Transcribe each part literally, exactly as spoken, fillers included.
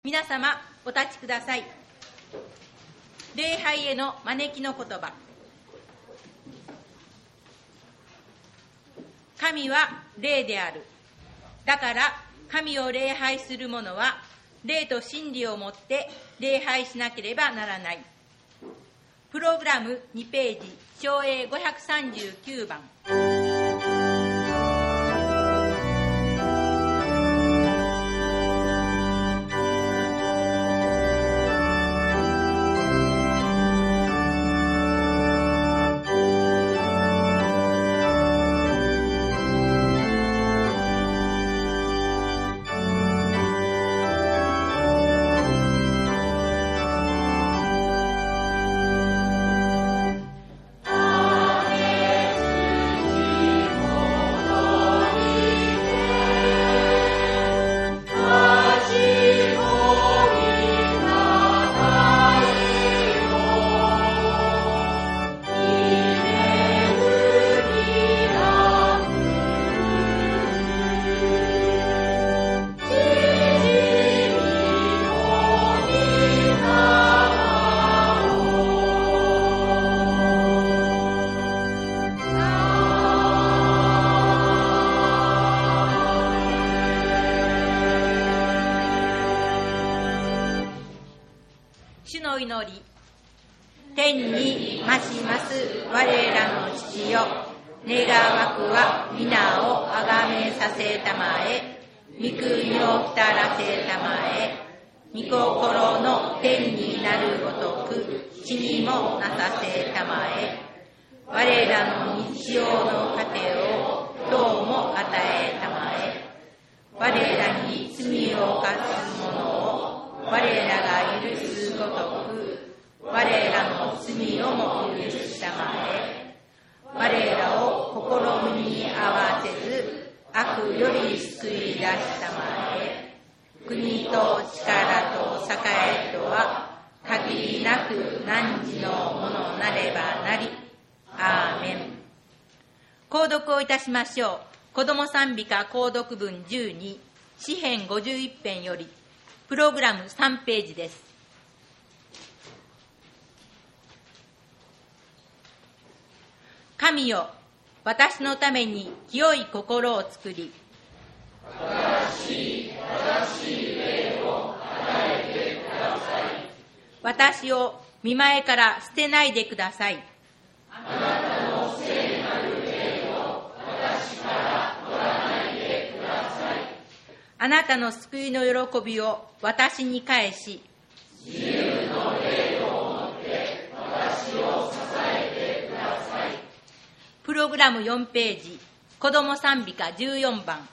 皆様お立ちください。礼拝への招きの言葉。神は霊である。だから神を礼拝する者は霊と真理をもって礼拝しなければならない。プログラムにページ、照英ごひゃくさんじゅうきゅうばん。主の祈り。天に増します我らの父よ、願わくは皆をあがめさせたまえ、御国をきたらせたまえ、御心の天になるごとく地にもなさせたまえ、我らの日曜の糧を今日も与えたまえ、我らに罪を犯す者を我らが許すごとく我らの罪をも許したまえ、我らを試みに合わせず悪より救い出したまえ、国と力と栄とは限りなく汝のものなればなり。アーメン。購読をいたしましょう。子ども賛美歌購読文じゅうに、詩編ごじゅういち編より、プログラムさんページです。神よ、私のために清い心を作り、 正しい、正しい霊を与えてください。 私を御前から捨てないでください。 あなたの聖なる霊を私から取らないでください。 あなたの救いの喜びを私に返し、 自由の霊をもって私を支えてください。 プログラムよんページ、子ども賛美歌じゅうよんばん。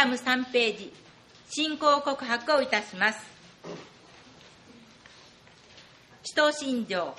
ムさんページ、信仰告白をいたします。使徒信条。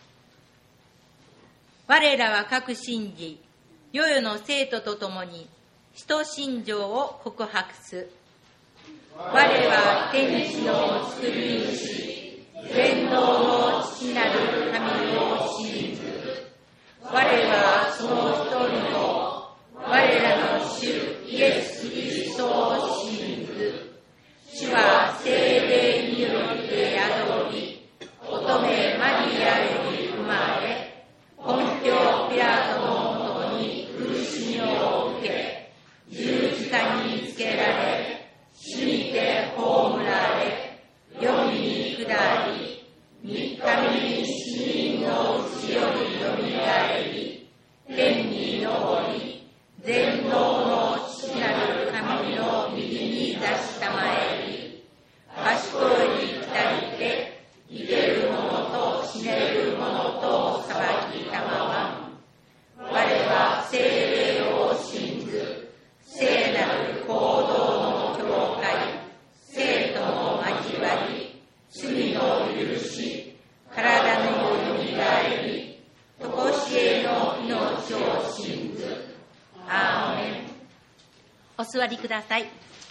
我らは各信じ、世々の生徒と共に使徒信条を告白す。我は天地の作り主、全能の父なる神を信ず。我はその一人の我らの主イエス・キリストを信ず。主は聖霊によって宿り、乙女マリアより生まれ、ポンテオ・ピラトのもとに苦しみを受け、十字架につけられ、死にて葬られ、黄泉に下り、三日目に死人のうちよりよみがえり、天に昇り、全能の父なる神の右に座したまえり、賢いに下りて、生ける者と死ねる者と裁きたまわん。我は聖霊を信ず、聖なる行動の教会、生徒の交わり、罪の許し、体のよみがえり、とこしえの命を信ず。アーメン。お座りください。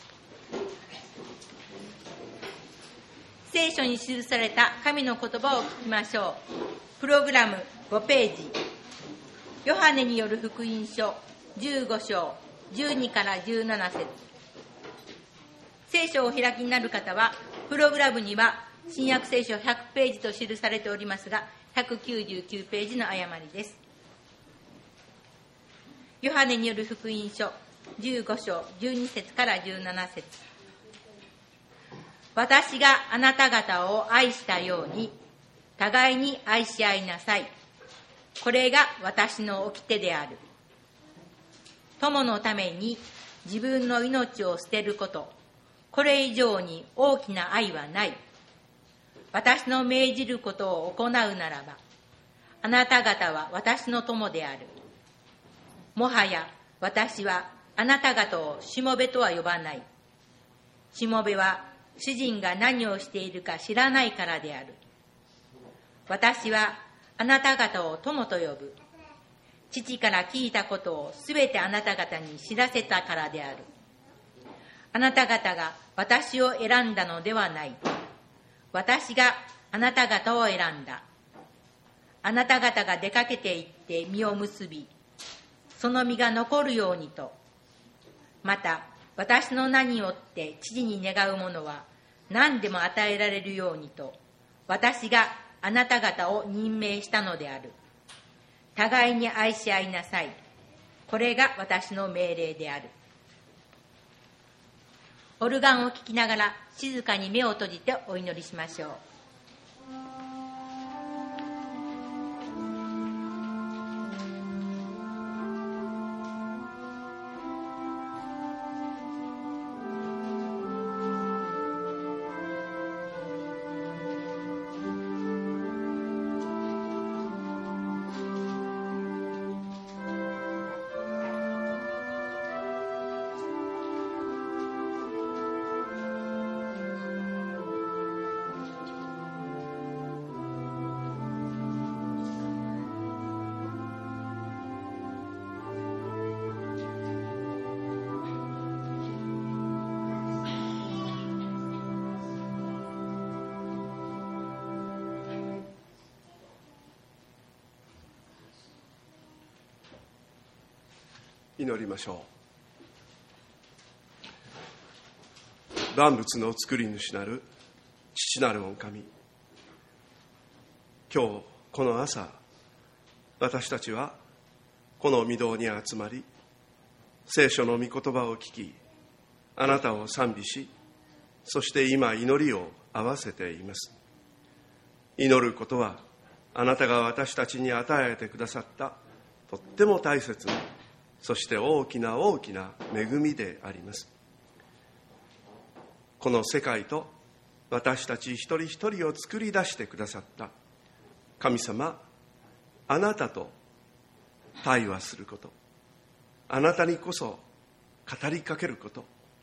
聖書に記された神の言葉を聞きましょう。プログラムごページ。ヨハネによる福音書じゅうご章じゅうにからじゅうなな節。聖書をお開きになる方は、プログラムには新約聖書ひゃくページと記されておりますが、ひゃくきゅうじゅうきゅうページの誤りです。ヨハネによる福音書じゅうご章じゅうに節からじゅうなな節。私があなた方を愛したように、互いに愛し合いなさい。これが私の掟である。友のために自分の命を捨てること、これ以上に大きな愛はない。私の命じることを行うならば、あなた方は私の友である。もはや私はあなた方をしもべとは呼ばない。しもべは主人が何をしているか知らないからである。私はあなた方を友と呼ぶ。父から聞いたことをすべてあなた方に知らせたからである。あなた方が私を選んだのではない。私があなた方を選んだ。あなた方が出かけて行って実を結び、その実が残るようにと。また、私の名によって父に願うものは何でも与えられるようにと、私があなた方を任命したのである。互いに愛し合いなさい。これが私の命令である。オルガンを聴きながら静かに目を閉じてお祈りしましょう。 祈りましょう。万物の作り主なる父なる御神、今日この朝、私たちはこの御堂に集まり、聖書の御言葉を聞き、あなたを賛美し、そして今祈りを合わせています。祈ることはあなたが私たちに与えてくださったとっても大切な、そして大きな大きな恵みであります。この世界と私たち一人一人を作り出してくださった神様、あなたと対話すること、あなたにこそ語りかけること、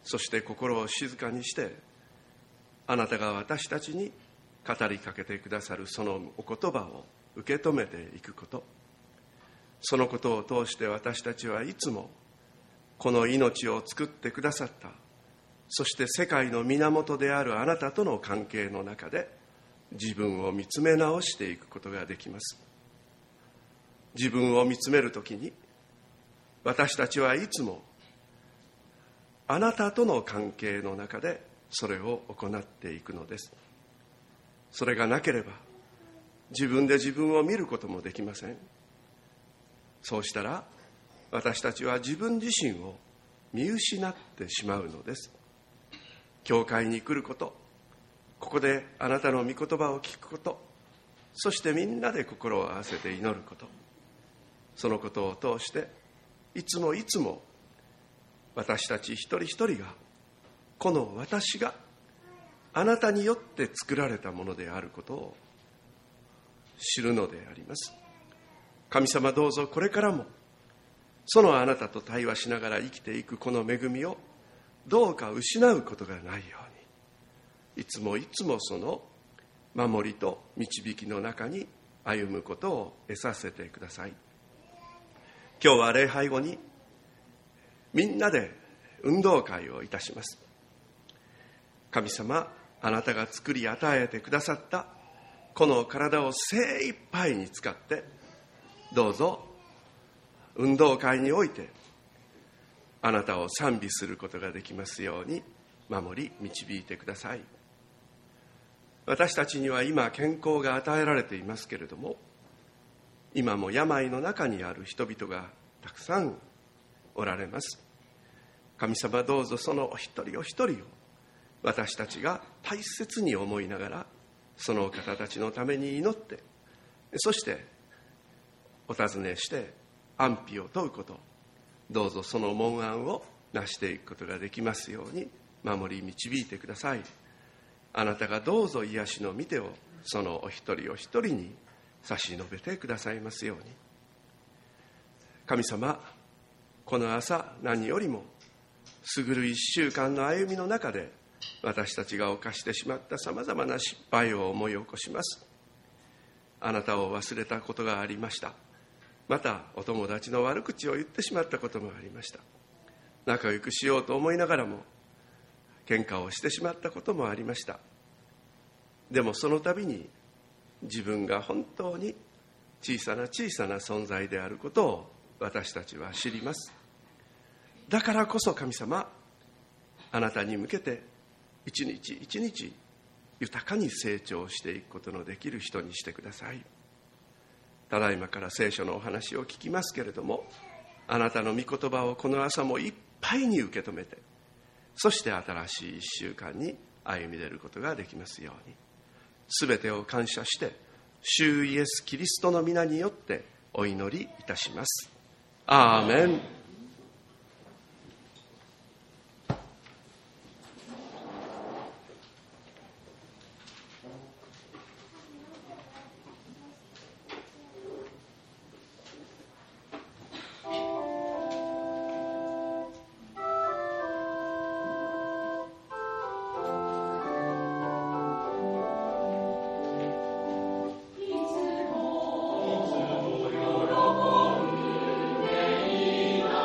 そして心を静かにして、あなたが私たちに語りかけてくださるそのお言葉を受け止めていくこと、そのことを通して私たちはいつもこの命を作ってくださった、そして世界の源であるあなたとの関係の中で自分を見つめ直していくことができます。自分を見つめるときに私たちはいつもあなたとの関係の中でそれを行っていくのです。それがなければ自分で自分を見ることもできません。そうしたら私たちは自分自身を見失ってしまうのです。教会に来ること、ここであなたの御言葉を聞くこと、そしてみんなで心を合わせて祈ること、そのことを通していつもいつも私たち一人一人がこの私があなたによって作られたものであることを知るのであります。神様、どうぞこれからもそのあなたと対話しながら生きていくこの恵みをどうか失うことがないように、いつもいつもその守りと導きの中に歩むことを得させてください。今日は礼拝後にみんなで運動会をいたします。神様、あなたが作り与えてくださったこの体を精一杯に使って、どうぞ運動会においてあなたを賛美することができますように守り導いてください。私たちには今健康が与えられていますけれども、今も病の中にある人々がたくさんおられます。神様、どうぞそのお一人お一人を私たちが大切に思いながら、その方たちのために祈って、そしてお尋ねして安否を問うこと、どうぞその問案を成していくことができますように守り導いてください。あなたがどうぞ癒しの御手をそのお一人お一人に差し伸べてくださいますように。神様、この朝何よりも過ぐる一週間の歩みの中で私たちが犯してしまったさまざまな失敗を思い起こします。あなたを忘れたことがありました。またお友達の悪口を言ってしまったこともありました。仲良くしようと思いながらも喧嘩をしてしまったこともありました。でもその度に自分が本当に小さな小さな存在であることを私たちは知ります。だからこそ神様、あなたに向けて一日一日豊かに成長していくことのできる人にしてください。ただいまから聖書のお話を聞きますけれども、あなたの御言葉をこの朝もいっぱいに受け止めて、そして新しい一週間に歩み出ることができますように、すべてを感謝して主イエスキリストの皆によってお祈りいたします。アーメン。 いつも喜んでいます。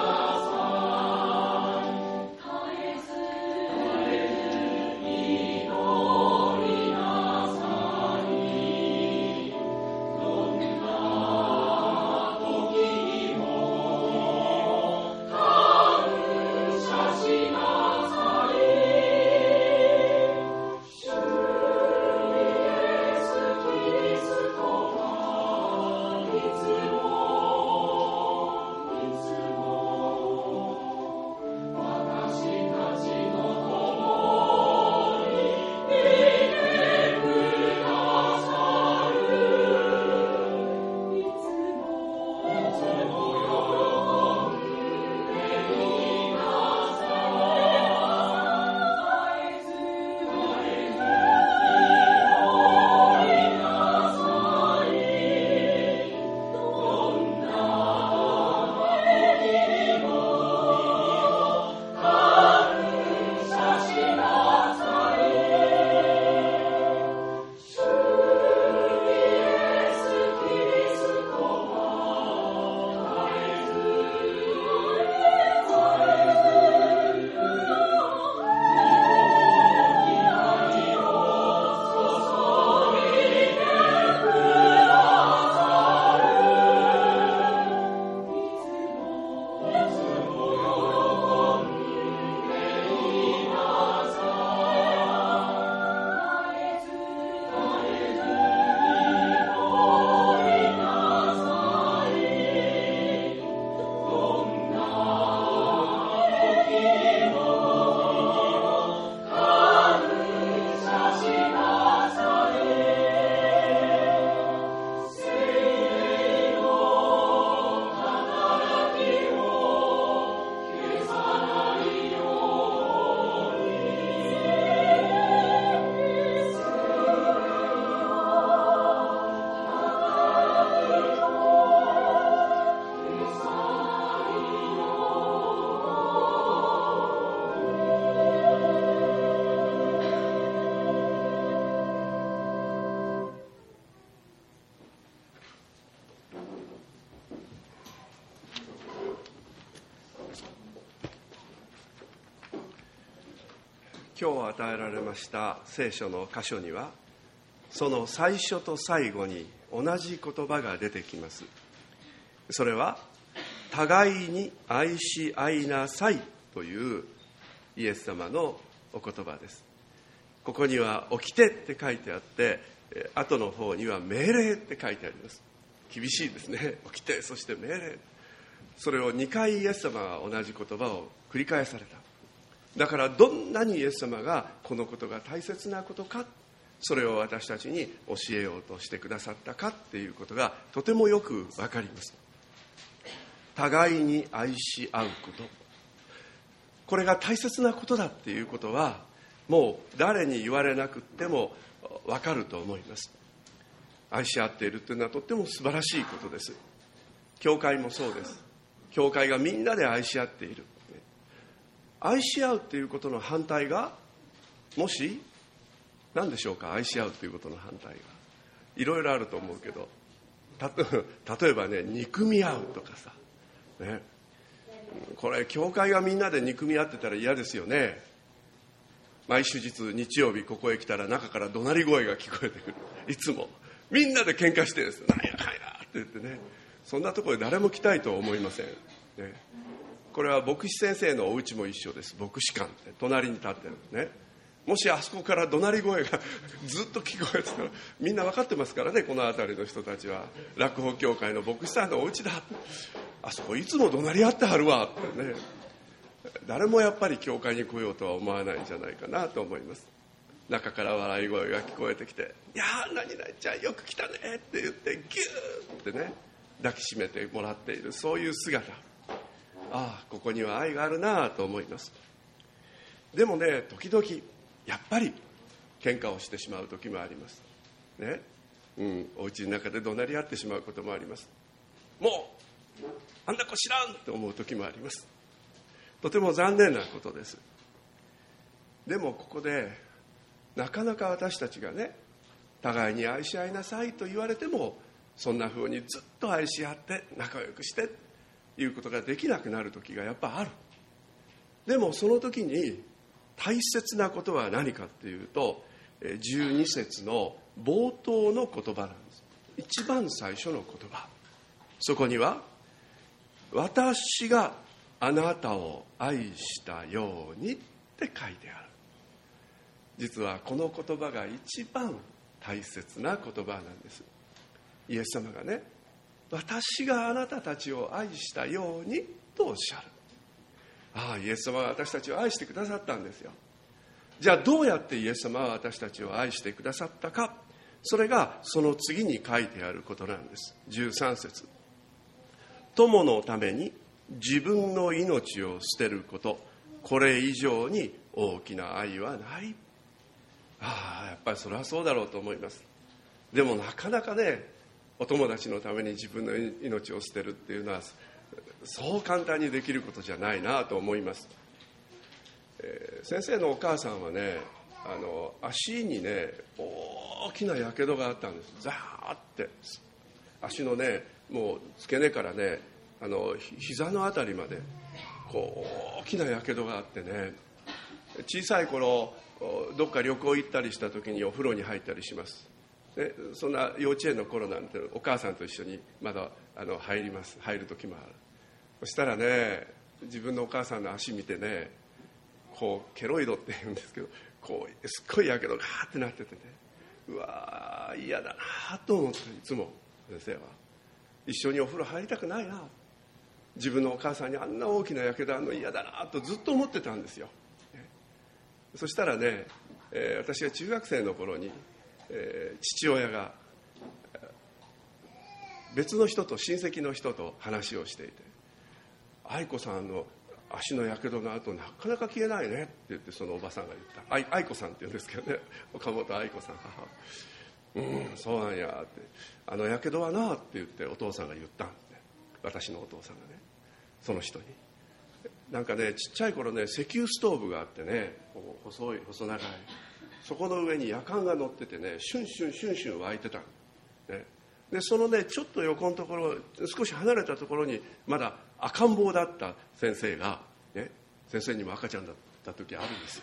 今日与えられました聖書の箇所には、その最初と最後に同じ言葉が出てきます。それは互いに愛し合いなさいというイエス様のお言葉です。ここには起きてって書いてあって、後の方には命令って書いてあります。厳しいですね。起きて、そして命令。それをにかいイエス様は同じ言葉を繰り返された。だからどんなにイエス様がこのことが大切なことか、それを私たちに教えようとしてくださったかっていうことがとてもよくわかります。互いに愛し合うこと、これが大切なことだっていうことはもう誰に言われなくってもわかると思います。愛し合っているというのはとっても素晴らしいことです。教会もそうです。教会がみんなで愛し合っている。愛し合うということの反対がもし何でしょうか。愛し合うということの反対がいろいろあると思うけど、た例えばね、憎み合うとかさ、ね、これ教会がみんなで憎み合ってたら嫌ですよね。毎週日日曜日ここへ来たら中から怒鳴り声が聞こえてくる。いつもみんなで喧嘩してるんです。なんやかんやって言ってね、そんなところで誰も来たいとは思いません、ね、これは牧師先生のお家も一緒です。牧師館って隣に立ってるね。もしあそこから怒鳴り声がずっと聞こえてたら、みんな分かってますからね、この辺りの人たちは。落法協会の牧師さんのお家だ、あそこいつも怒鳴り合ってはるわってね、誰もやっぱり教会に来ようとは思わないんじゃないかなと思います。中から笑い声が聞こえてきて、いやー何々ちゃんよく来たねって言ってギューってね抱きしめてもらっている、そういう姿、ああここには愛があるなと思います。でもね、時々やっぱり喧嘩をしてしまう時もありますね。うん、お家の中で怒鳴り合ってしまうこともあります。もうあんな子知らんって思う時もあります。とても残念なことです。でもここでなかなか私たちがね、互いに愛し合いなさいと言われても、そんな風にずっと愛し合って仲良くしてということができなくなる時がやっぱある。でもその時に大切なことは何かっていうと、じゅうに節の冒頭の言葉なんです。一番最初の言葉、そこには私があなたを愛したようにって書いてある。実はこの言葉が一番大切な言葉なんです。イエス様がね、私があなたたちを愛したようにとおっしゃる。ああ、イエス様は私たちを愛してくださったんですよ。じゃあどうやってイエス様は私たちを愛してくださったか、それがその次に書いてあることなんです。じゅうさん節、友のために自分の命を捨てること、これ以上に大きな愛はない。ああ、やっぱりそれはそうだろうと思います。でもなかなかね、お友達のために自分の命を捨てるっていうのはそう簡単にできることじゃないなと思います。えー、先生のお母さんはね、あの足にね大きなやけどがあったんです。ザーって足のね、もう付け根からね、あの膝のあたりまでこう大きなやけどがあってね、小さい頃どっか旅行行ったりした時にお風呂に入ったりします。でそんな幼稚園の頃なんてお母さんと一緒にまだあの入ります入る時もある。そしたらね、自分のお母さんの足見てね、こうケロイドって言うんですけど、こうすっごいやけどガーってなっててね、うわー嫌だなと思って、いつも先生は一緒にお風呂入りたくないな、自分のお母さんにあんな大きなやけどあるの嫌だなとずっと思ってたんですよ。そしたらね、えー、私が中学生の頃に、えー、父親が別の人と親戚の人と話をしていて、愛子さんの足のやけどの後なかなか消えないねって言って、そのおばさんが言った。愛子さんって言うんですけどね、岡本愛子さん、母。うん、そうなんやって、あのやけどはなって言ってお父さんが言ったんですね。私のお父さんがね、その人に。なんかね、ちっちゃい頃ね、石油ストーブがあってね、細い細長い、そこの上にやかんが乗っててね、シュンシュンシュンシュン湧いてた、ね、でそのねちょっと横のところ、少し離れたところにまだ赤ん坊だった先生が、ね、先生にも赤ちゃんだった時あるんですよ。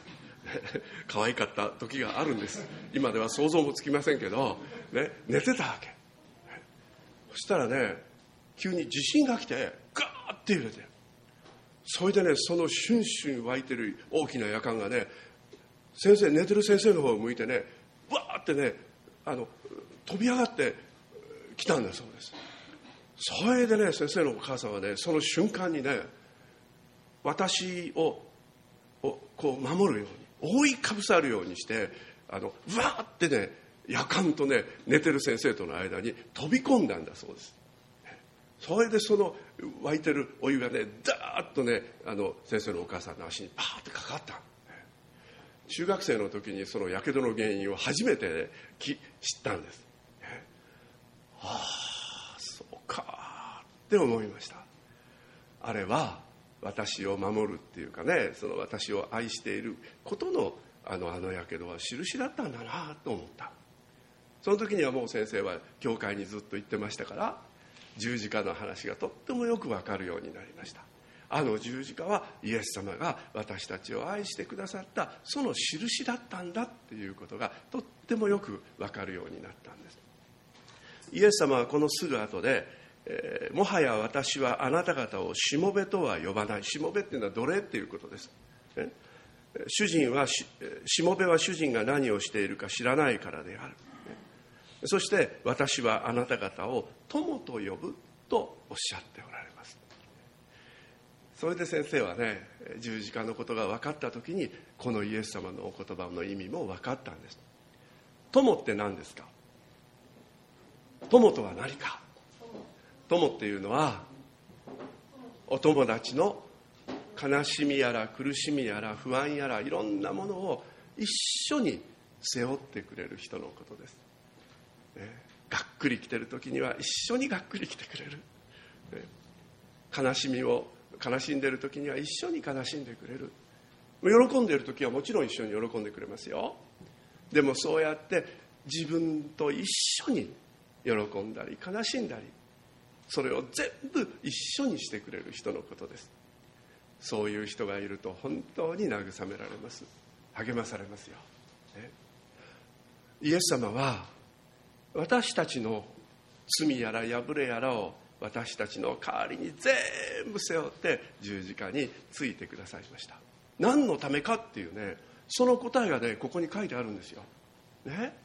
可愛かった時があるんです。今では想像もつきませんけど、ね、寝てたわけ。そしたらね、急に地震が来てガーッて揺れて、それでね、そのシュンシュン湧いてる大きな夜間がね、先生、寝てる先生の方を向いてね、わーってね、あの飛び上がってきたんだそうです。それでね、先生のお母さんはね、その瞬間にね、私をこう守るように、覆いかぶさるようにして、あのうわーってね、夜間とね、寝てる先生との間に飛び込んだんだそうです。それでその湧いてるお湯がね、ダーッとね、あの先生のお母さんの足にパーってかかった。中学生の時にそのやけどの原因を初めて、ね、知ったんです。ああ、そうかって思いました。あれは私を守るっていうかね、その私を愛していることのあのあのやけどは印だったんだなと思った。その時にはもう先生は教会にずっと行ってましたから、十字架の話がとってもよくわかるようになりました。あの十字架はイエス様が私たちを愛してくださったその印だったんだっていうことがとってもよくわかるようになったんです。イエス様はこのすぐ後で、えー、もはや私はあなた方をしもべとは呼ばない。しもべっていうのは奴隷っていうことです、ね、主人は し, しもべは主人が何をしているか知らないからである、ね、そして私はあなた方を友と呼ぶとおっしゃっておられます。それで先生はね、十字架のことが分かった時にこのイエス様のお言葉の意味も分かったんです。友って何ですか？友とは何か？友っていうのはお友達の悲しみやら苦しみやら不安やらいろんなものを一緒に背負ってくれる人のことです、ね、がっくり来てる時には一緒にがっくり来てくれる、ね、悲しみを悲しんでる時には一緒に悲しんでくれる。喜んでる時はもちろん一緒に喜んでくれますよ。でもそうやって自分と一緒に喜んだり悲しんだり、それを全部一緒にしてくれる人のことです。そういう人がいると本当に慰められます。励まされますよ、ね、イエス様は私たちの罪やら破れやらを私たちの代わりに全部背負って十字架についてくださいました。何のためかっていうね、その答えがね、ここに書いてあるんですよ、ね、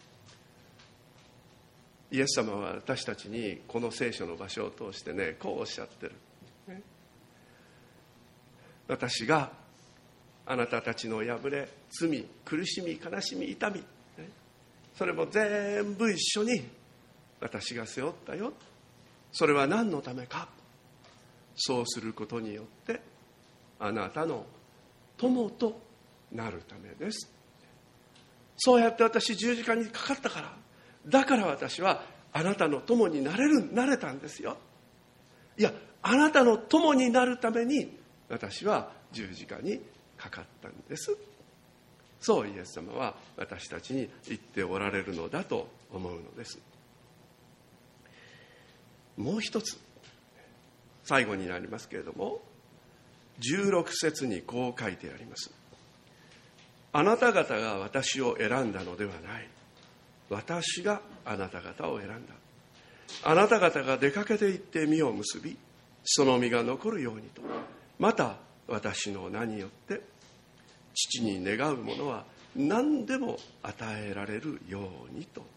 イエス様は私たちにこの聖書の場所を通してね、こうおっしゃってる、ね、私があなたたちの破れ、罪、苦しみ、悲しみ、痛み、ね、それも全部一緒に私が背負ったよ。それは何のためか。そうすることによってあなたの友となるためです。そうやって私十字架にかかったから、だから私はあなたの友になれる、なれたんですよ。いや、あなたの友になるために私は十字架にかかったんです。そうイエス様は私たちに言っておられるのだと思うのです。もう一つ、最後になりますけれども、じゅうろく節にこう書いてあります。あなた方が私を選んだのではない。私があなた方を選んだ。あなた方が出かけて行って実を結び、その実が残るようにと、また私の名によって父に願うものは何でも与えられるようにと。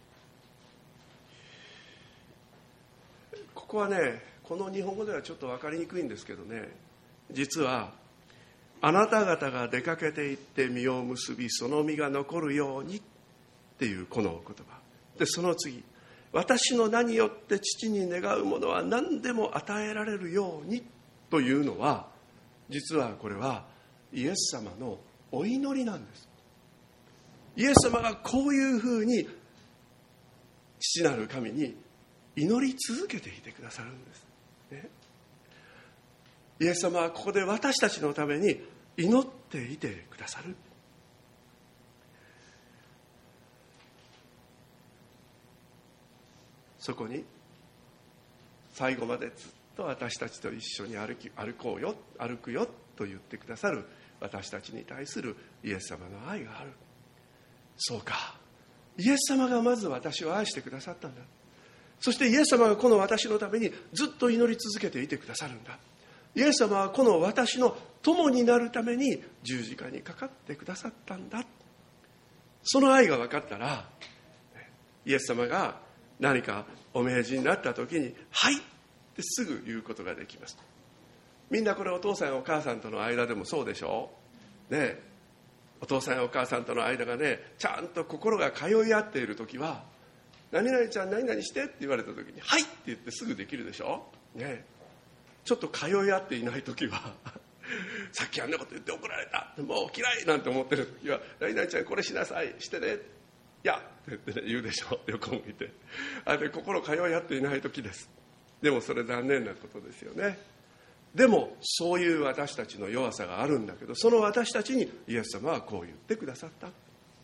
ここはね、この日本語ではちょっと分かりにくいんですけどね、実はあなた方が出かけて行って実を結び、その実が残るようにっていうこのお言葉で、その次、私の名によって父に願うものは何でも与えられるようにというのは、実はこれはイエス様のお祈りなんです。イエス様がこういうふうに父なる神に祈り続けていてくださるんです、ね、イエス様はここで私たちのために祈っていてくださる。そこに最後までずっと私たちと一緒に歩き歩こうよ歩くよと言ってくださる私たちに対するイエス様の愛がある。そうか、イエス様がまず私を愛してくださったんだ。そしてイエス様がこの私のためにずっと祈り続けていてくださるんだ。イエス様はこの私の友になるために十字架にかかってくださったんだ。その愛が分かったら、イエス様が何かお命じになった時にはいってすぐ言うことができます。みんなこれお父さんやお母さんとの間でもそうでしょうね。お父さんやお母さんとの間がね、ちゃんと心が通い合っている時は、何々ちゃん何々してって言われた時にはいって言ってすぐできるでしょね。ちょっと通い合っていない時はさっきあんなこと言って怒られた、もう嫌いなんて思ってる時は、何々ちゃんこれしなさい、してね、いやって言って、ね、言うでしょ。横向いて、あれ心通い合っていない時です。でもそれ残念なことですよね。でもそういう私たちの弱さがあるんだけど、その私たちにイエス様はこう言ってくださった、ね、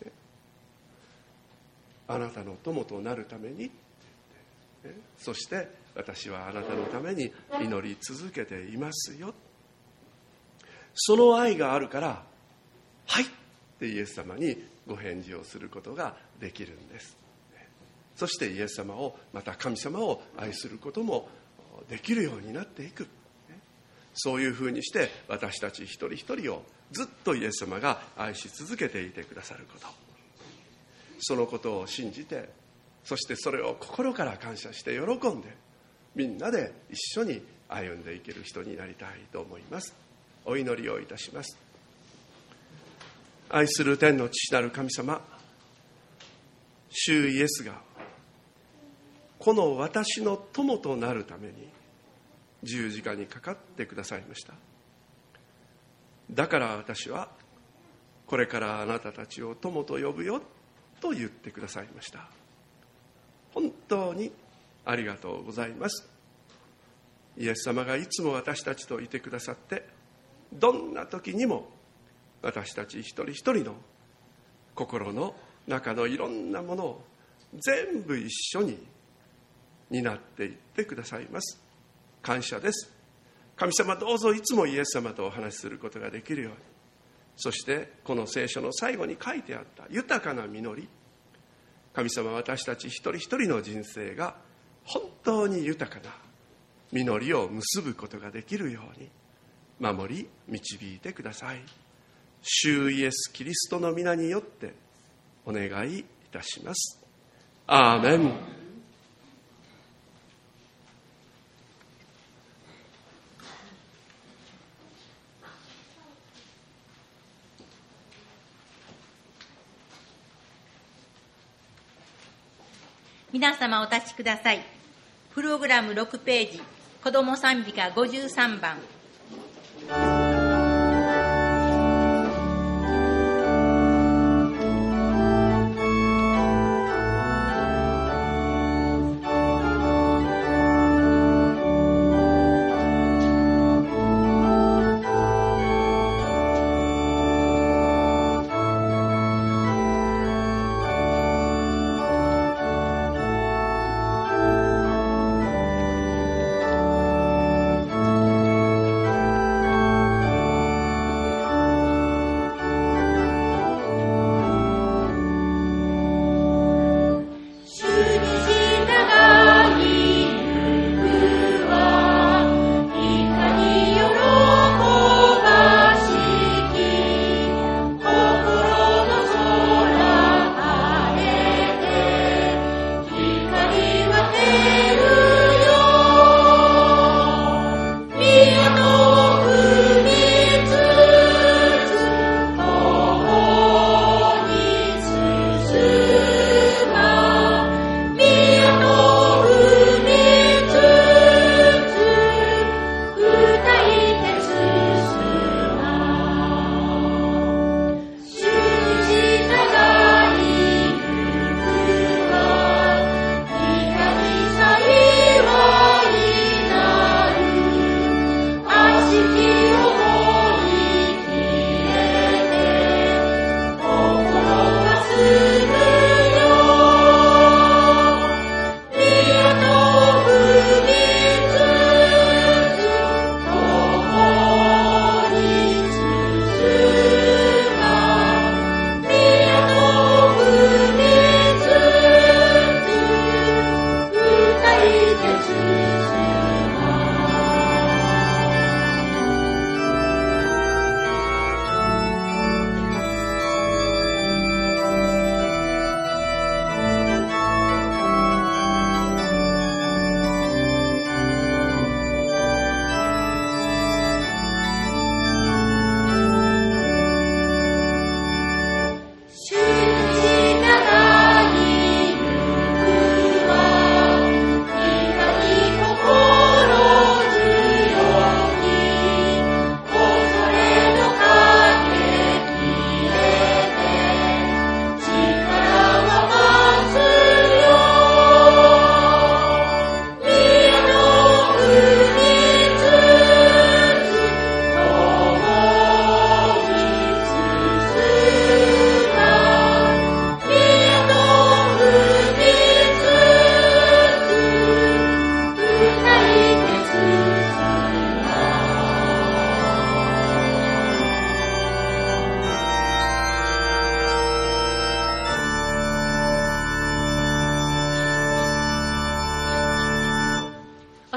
あなたの友となるために、ね、そして私はあなたのために祈り続けていますよ。その愛があるからはいってイエス様にご返事をすることができるんです。そしてイエス様を、また神様を愛することもできるようになっていく。そういうふうにして私たち一人一人をずっとイエス様が愛し続けていてくださること、そのことを信じて、そしてそれを心から感謝して喜んで、みんなで一緒に歩んでいける人になりたいと思います。お祈りをいたします。愛する天の父なる神様、主イエスがこの私の友となるために十字架にかかってくださいました。だから私はこれからあなたたちを友と呼ぶよと言ってくださいました。本当にありがとうございます。イエス様がいつも私たちといてくださって、どんな時にも私たち一人一人の心の中のいろんなものを全部一緒に担っていってくださいます。感謝です。神様、どうぞいつもイエス様とお話しすることができるように、そしてこの聖書の最後に書いてあった豊かな実り、神様、私たち一人一人の人生が本当に豊かな実りを結ぶことができるように守り導いてください。主イエスキリストの皆によってお願いいたします。アーメン。 皆様お立ちください。プログラムろくページ、子ども賛美歌ごじゅうさんばん。 「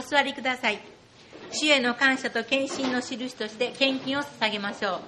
座りください。主への感謝と献身の印として献金を捧げましょう。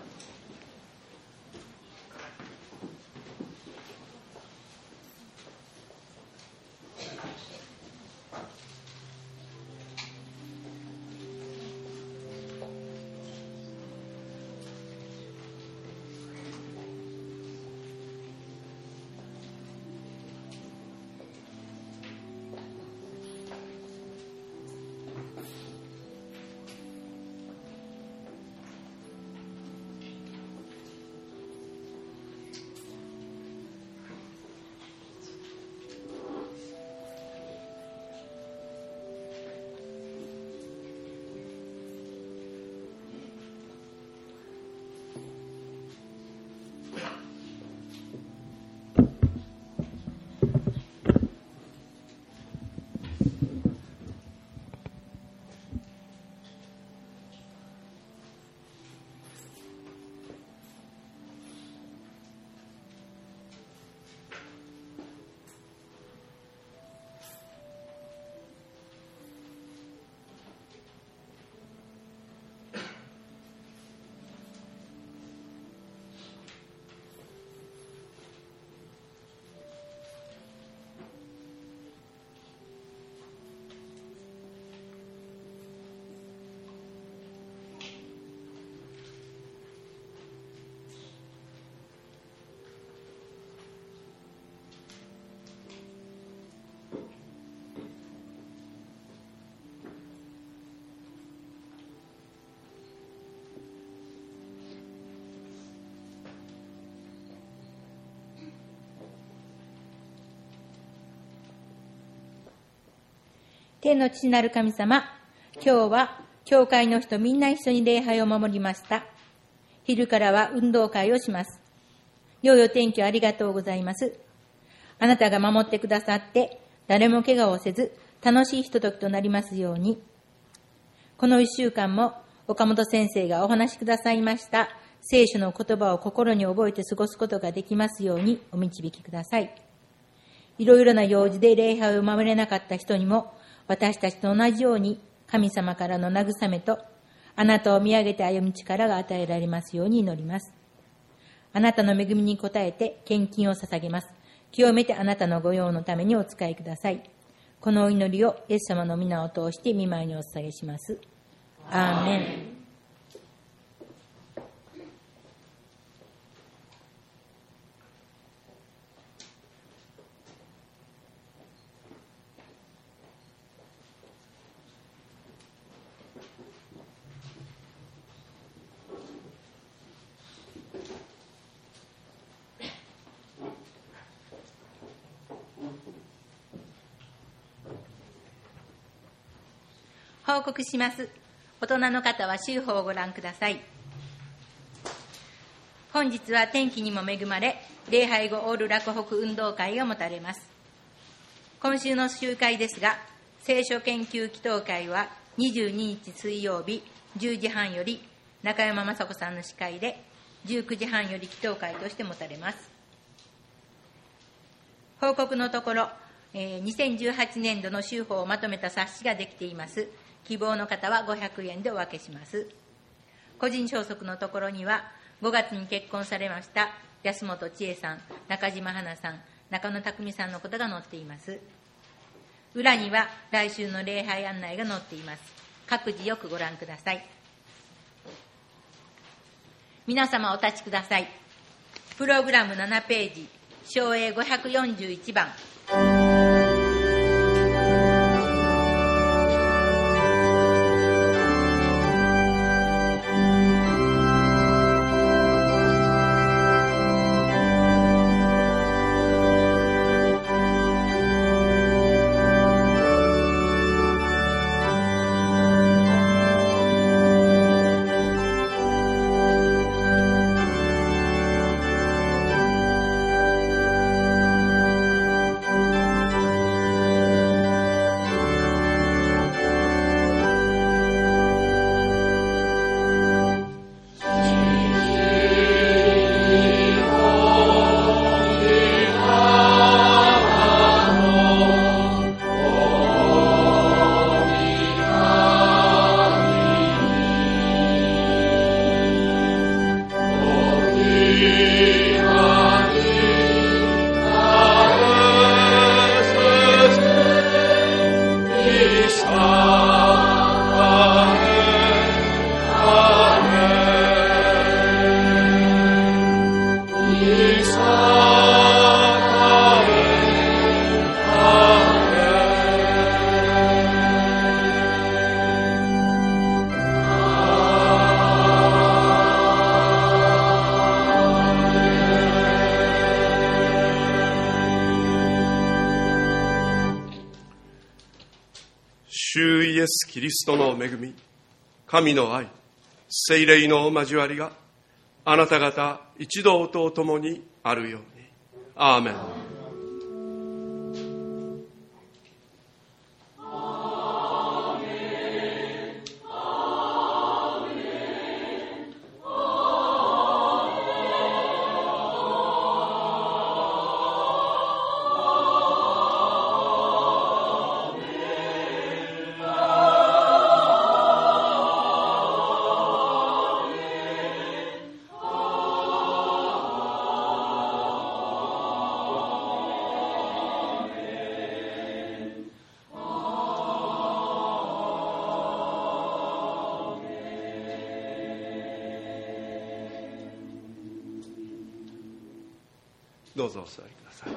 天の父なる神様、今日は教会の人みんな一緒に礼拝を守りました。昼からは運動会をします。良いお天気をありがとうございます。あなたが守ってくださって、誰も怪我をせず、楽しいひとときとなりますように。この一週間も、岡本先生がお話しくださいました聖書の言葉を心に覚えて過ごすことができますようにお導きください。いろいろな用事で礼拝を守れなかった人にも、私たちと同じように神様からの慰めと、あなたを見上げて歩む力が与えられますように祈ります。あなたの恵みに応えて献金を捧げます。清めてあなたの御用のためにお使いください。このお祈りをイエス様の皆を通して御前にお捧げします。アーメン。報告します。大人の方は週報をご覧ください。本日は天気にも恵まれ、礼拝後オール洛北運動会が持たれます。今週の集会ですが、聖書研究祈祷会はにじゅうににち水曜日じゅうじはんより中山雅子さんの司会で、じゅうくじはんより祈祷会として持たれます。報告のところ、えー、にせんじゅうはちねんどの週報をまとめた冊子ができています。希望の方はごひゃくえんでお分けします。個人消息のところには、ごがつに結婚されました安本千恵さん、中島花さん、中野拓美さんのことが載っています。裏には来週の礼拝案内が載っています。各自よくご覧ください。皆様お立ちください。プログラムななページ、照英ごひゃくよんじゅういちばん。 主イエス・キリストの恵み、神の愛、聖霊の交わりがあなた方一同と共にあるように。アーメン。どうぞお座りください。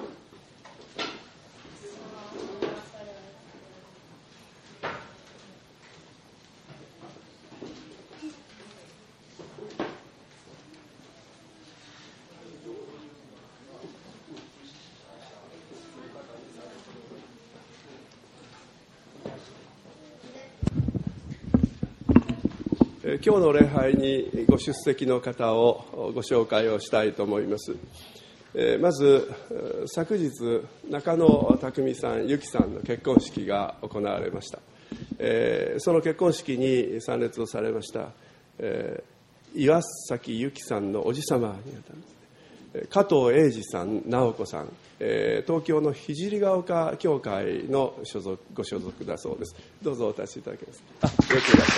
今日の礼拝にご出席の方をご紹介をしたいと思います。まず昨日中野匠さん、由紀さんの結婚式が行われました。その結婚式に参列をされました岩崎由紀さんのおじ様にあたる加藤英二さん、直子さん、東京の聖ヶ丘教会の所属ご所属だそうです。どうぞお立ちいただけますか。よくいらっしゃいました。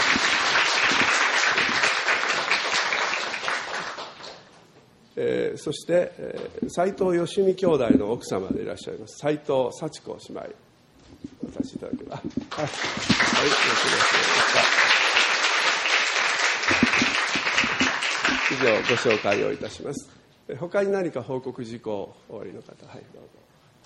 えー、そして、えー、斉藤義美兄弟の奥様でいらっしゃいます斉藤幸子姉妹、お立ちいただけます。はい、はい、よろしくお願いします。以上ご紹介をいたします。えー、他に何か報告事項おありの方、はい、どうぞ。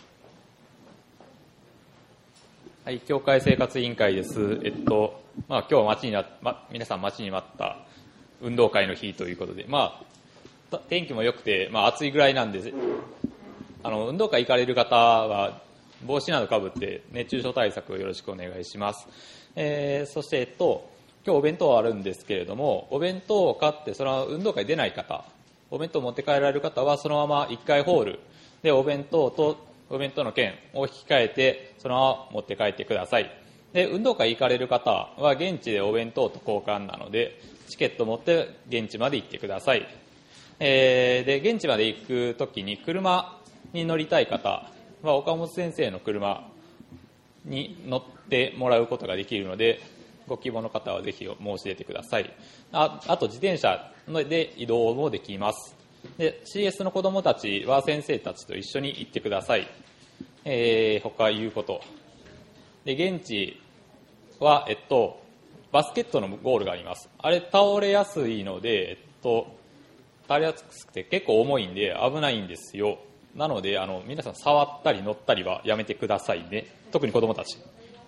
はい、教会生活委員会です。えっとまあ、今日待ちにな、ま、皆さん待ちに待った運動会の日ということで、まあ天気も良くて、まあ、暑いぐらいなんで、あの運動会行かれる方は帽子などかぶって熱中症対策をよろしくお願いします。えー、そして、えっと、今日お弁当あるんですけれども、お弁当を買ってその運動会出ない方、お弁当を持って帰られる方はそのままいっかいホールでお弁当とお弁当の券を引き換えてそのまま持って帰ってください。で、運動会行かれる方は現地でお弁当と交換なのでチケットを持って現地まで行ってください。えー、で現地まで行くときに車に乗りたい方は岡本先生の車に乗ってもらうことができるので、ご希望の方はぜひ申し出てください。 あ, あと自転車で移動もできます。で シーエス の子どもたちは先生たちと一緒に行ってください。えー、他言うことで、現地は、えっと、バスケットのゴールがあります。あれ倒れやすいので、えっと垂れやすくて結構重いんで危ないんですよ。なのであの皆さん触ったり乗ったりはやめてくださいね。特に子供たち。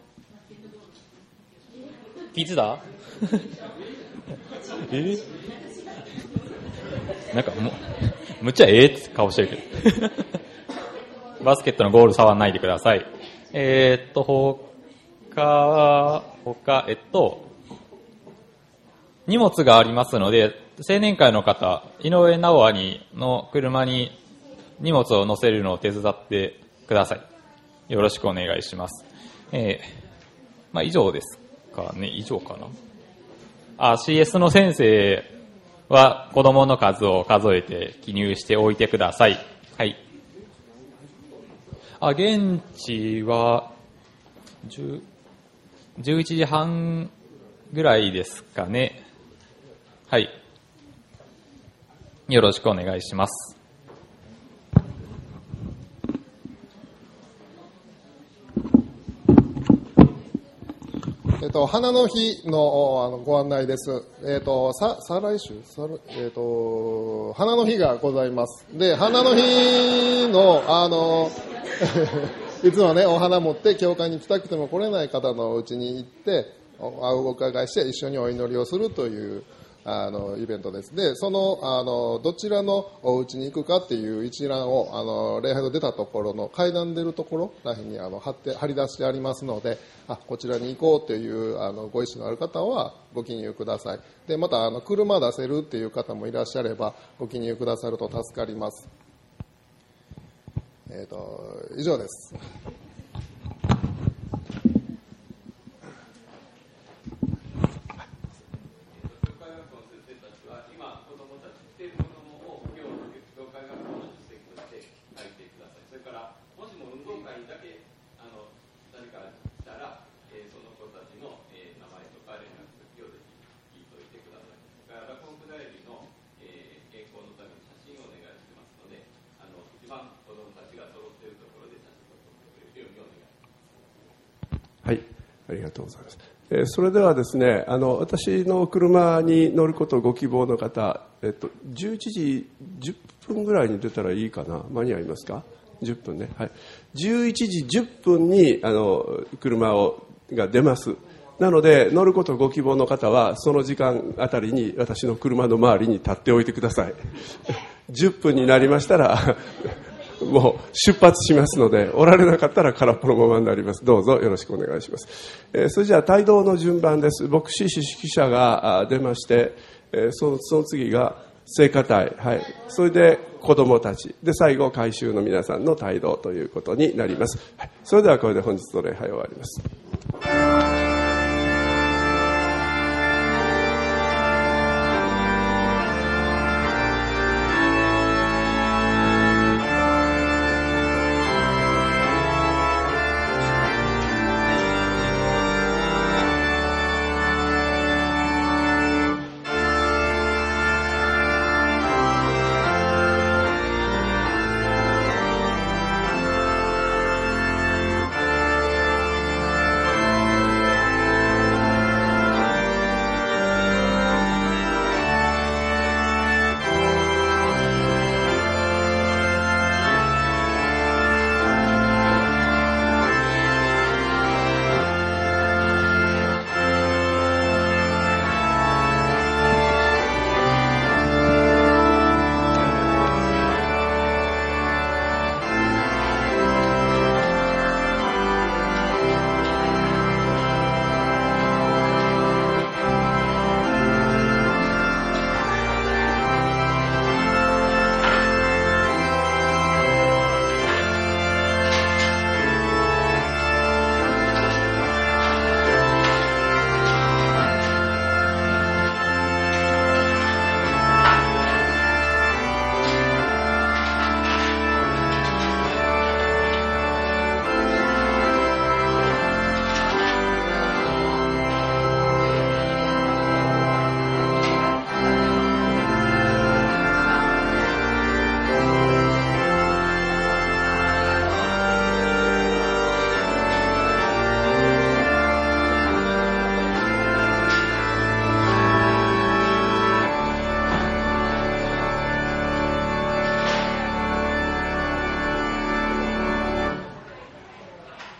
聞いてたえなんかもうむっちゃええって顔してるけどバスケットのゴール触らないでください。えー、っと他他えっと荷物がありますので、青年会の方、井上直兄の車に荷物を載せるのを手伝ってください。よろしくお願いします。えー、まあ以上ですかね。以上かな。あ、シーエス の先生は子供の数を数えて記入しておいてください。はい。あ、現地はじゅういちじはんぐらいですかね。はい。よろしくお願いします。 えっと、 と、花の日の、あのご案内です。えっと、さ、再来週さ、えっと、花の日がございます。で、花の日の、あの、いつもね、お花持って教会に来たくても来れない方のうちに行って、お伺いして一緒にお祈りをするという、あのイベントです。で、そのあのどちらのお家に行くかっていう一覧をあの礼拝の出たところの階段出るところらへんにあの貼って貼り出してありますので、あこちらに行こうというあのご意思のある方はご記入ください。でまたあの車出せるっていう方もいらっしゃればご記入くださると助かります。えーと、以上です。 はい、ありがとうございます。えー、それではですね、あの私の車に乗ることをご希望の方、えっと、じゅういちじじゅっぷんぐらいに出たらいいかな、間に合いますか？じゅっぷんね、はい、じゅういちじじゅっぷんにあの車をが出ます。なので乗ることをご希望の方はその時間あたりに私の車の周りに立っておいてください。じゅっぷんになりましたらもう出発しますので、おられなかったら空っぽのままになります。どうぞよろしくお願いします。えー、それじゃあ帯同の順番です。牧師指揮者が出まして、えー、そのその次が聖歌隊、はい、それで子どもたちで最後改宗の皆さんの帯同ということになります。はい、それではこれで本日の礼拝を終わります。